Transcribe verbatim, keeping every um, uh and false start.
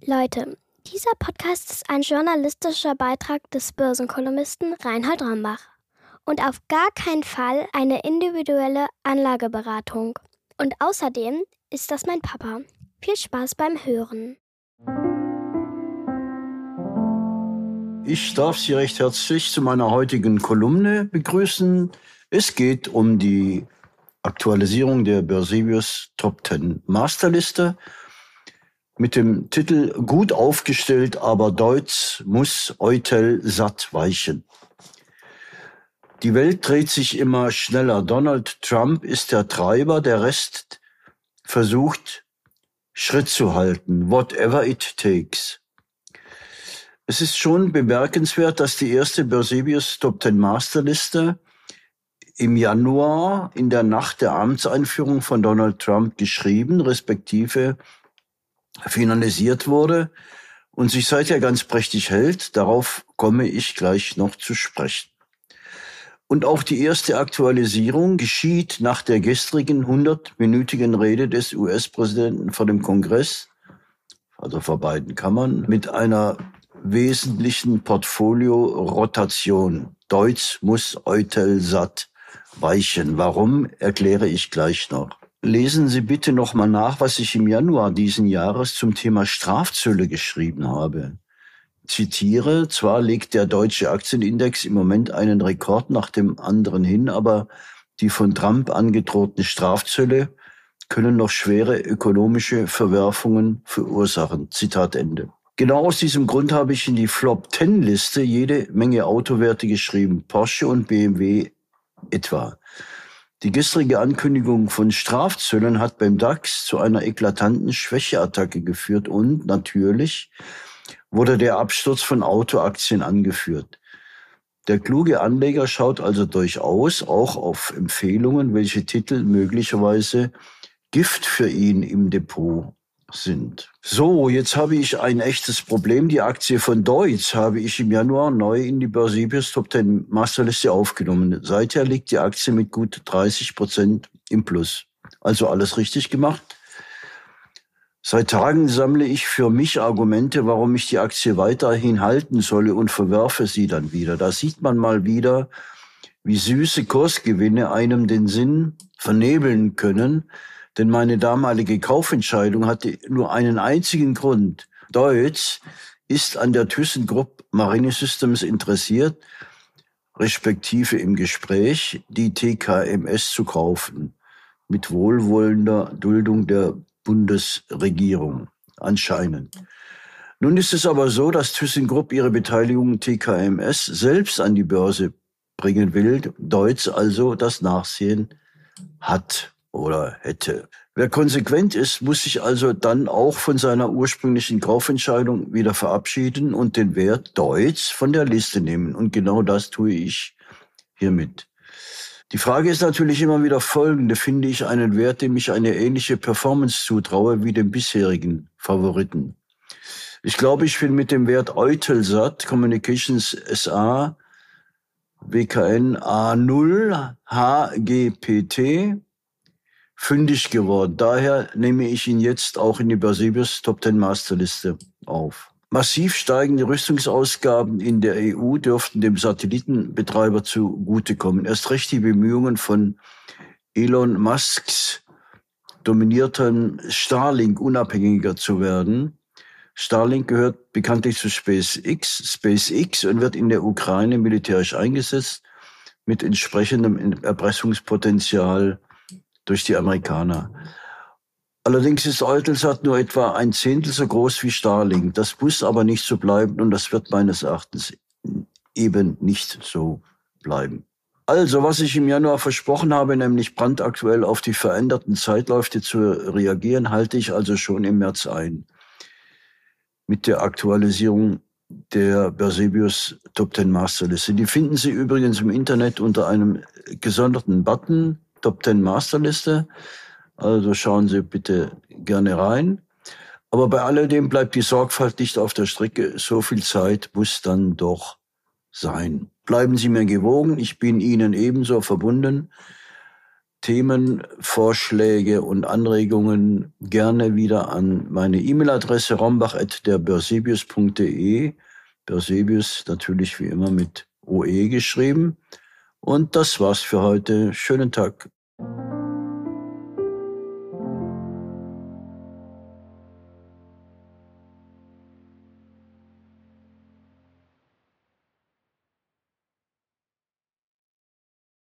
Leute, dieser Podcast ist ein journalistischer Beitrag des Börsenkolumnisten Reinhold Rombach und auf gar keinen Fall eine individuelle Anlageberatung. Und außerdem ist das mein Papa. Viel Spaß beim Hören. Ich darf Sie recht herzlich zu meiner heutigen Kolumne begrüßen. Es geht um die Aktualisierung der Berzelius Top zehn Masterliste mit dem Titel Gut aufgestellt, aber Deutz muss Eutelsat weichen. Die Welt dreht sich immer schneller. Donald Trump ist der Treiber, der Rest versucht Schritt zu halten, whatever it takes. Es ist schon bemerkenswert, dass die erste Berzelius Top zehn Masterliste im Januar in der Nacht der Amtseinführung von Donald Trump geschrieben, respektive finalisiert wurde und sich seither ganz prächtig hält. Darauf komme ich gleich noch zu sprechen. Und auch die erste Aktualisierung geschieht nach der gestrigen hundertminütigen Rede des U S-Präsidenten vor dem Kongress, also vor beiden Kammern, mit einer wesentlichen Portfolio-Rotation. Deutz muss Eutelsat weichen. Warum, erkläre ich gleich noch. Lesen Sie bitte noch mal nach, was ich im Januar diesen Jahres zum Thema Strafzölle geschrieben habe. Zitiere, zwar legt der deutsche Aktienindex im Moment einen Rekord nach dem anderen hin, aber die von Trump angedrohten Strafzölle können noch schwere ökonomische Verwerfungen verursachen. Zitat Ende. Genau aus diesem Grund habe ich in die Flop zehn Liste jede Menge Autowerte geschrieben, Porsche und B M W etwa. Die gestrige Ankündigung von Strafzöllen hat beim DAX zu einer eklatanten Schwächeattacke geführt und natürlich wurde der Absturz von Autoaktien angeführt. Der kluge Anleger schaut also durchaus auch auf Empfehlungen, welche Titel möglicherweise Gift für ihn im Depot sind. So, jetzt habe ich ein echtes Problem. Die Aktie von Deutz habe ich im Januar neu in die Berzelius Top zehn Masterliste aufgenommen. Seither liegt die Aktie mit gut dreißig Prozent im Plus. Also alles richtig gemacht. Seit Tagen sammle ich für mich Argumente, warum ich die Aktie weiterhin halten solle und verwerfe sie dann wieder. Da sieht man mal wieder, wie süße Kursgewinne einem den Sinn vernebeln können. Denn meine damalige Kaufentscheidung hatte nur einen einzigen Grund. Deutz ist an der ThyssenKrupp Marine Systems interessiert, respektive im Gespräch, die T K M S zu kaufen. Mit wohlwollender Duldung der Bundesregierung, anscheinend. Nun ist es aber so, dass ThyssenKrupp ihre Beteiligung T K M S selbst an die Börse bringen will, Deutz also das Nachsehen hat oder hätte. Wer konsequent ist, muss sich also dann auch von seiner ursprünglichen Kaufentscheidung wieder verabschieden und den Wert Deutz von der Liste nehmen. Und genau das tue ich hiermit. Die Frage ist natürlich immer wieder folgende: Finde ich einen Wert, dem ich eine ähnliche Performance zutraue wie dem bisherigen Favoriten? Ich glaube, ich bin mit dem Wert Eutelsat Communications S A W K N A null H G P T fündig geworden. Daher nehme ich ihn jetzt auch in die Berzelius Top zehn Masterliste auf. Massiv steigende Rüstungsausgaben in der E U dürften dem Satellitenbetreiber zugutekommen. Erst recht die Bemühungen von Elon Musks dominierten Starlink unabhängiger zu werden. Starlink gehört bekanntlich zu SpaceX, SpaceX und wird in der Ukraine militärisch eingesetzt mit entsprechendem Erpressungspotenzial durch die Amerikaner. Allerdings ist Eutelsat nur etwa ein Zehntel so groß wie Starlink. Das muss aber nicht so bleiben und das wird meines Erachtens eben nicht so bleiben. Also, was ich im Januar versprochen habe, nämlich brandaktuell auf die veränderten Zeitläufe zu reagieren, halte ich also schon im März ein. Mit der Aktualisierung der Berzelius Top zehn Masterliste. Die finden Sie übrigens im Internet unter einem gesonderten Button, Top zehn Masterliste. Also schauen Sie bitte gerne rein. Aber bei alledem bleibt die Sorgfalt nicht auf der Strecke. So viel Zeit muss dann doch sein. Bleiben Sie mir gewogen. Ich bin Ihnen ebenso verbunden. Themenvorschläge und Anregungen gerne wieder an meine E-Mail-Adresse rombach at derbeursebius punkt de. Beursebius natürlich wie immer mit O E geschrieben. Und das war's für heute. Schönen Tag.